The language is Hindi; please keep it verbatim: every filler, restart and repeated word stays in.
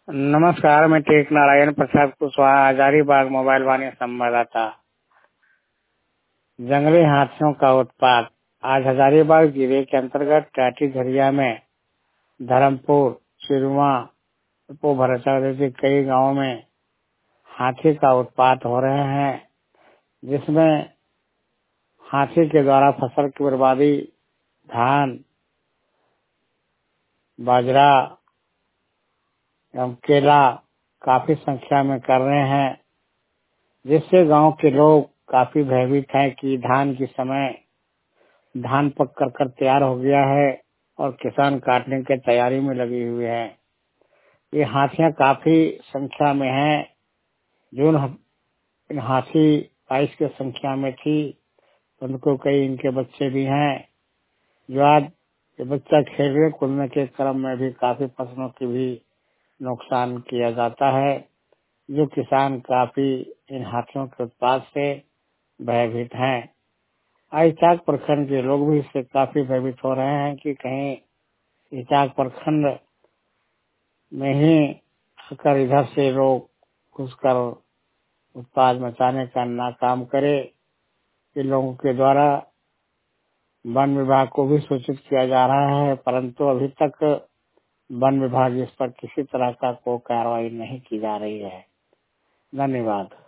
नमस्कार, मैं टेक नारायण प्रसाद कुशवाहा, हजारीबाग मोबाइल वाणी संवाददाता। जंगली हाथियों का उत्पात। आज हजारीबाग जिले के अंतर्गत टाटी झरिया में धर्मपुर, चिरुआ, भरचा जैसे कई गांवों में हाथी का उत्पात हो रहे हैं, जिसमें हाथी के द्वारा फसल की बर्बादी, धान, बाजरा एवं केला काफी संख्या में कर रहे हैं, जिससे गांव के लोग काफी भयभीत हैं कि धान के समय धान पक कर कर तैयार हो गया है और किसान काटने की तैयारी में लगे हुए हैं। ये हाथियां काफी संख्या में हैं। जो इन हाथी बाईस की संख्या में थी, उनको कई इनके बच्चे भी हैं। जो आज ये बच्चा खेलने कूदने के क्रम में भी काफी फसलों की भी नुकसान किया जाता है, जो किसान काफी इन हाथियों के उत्पात से भयभीत हैं। इचाक प्रखंड के लोग भी इससे काफी भयभीत हो रहे हैं कि कहीं इचाक प्रखंड में ही आकर इधर से लोग घुसकर उत्पाद मचाने का नाकाम करे। इन लोगों के द्वारा वन विभाग को भी सूचित किया जा रहा है, परंतु अभी तक वन विभाग इस पर किसी तरह का कोई कार्रवाई नहीं की जा रही है। धन्यवाद।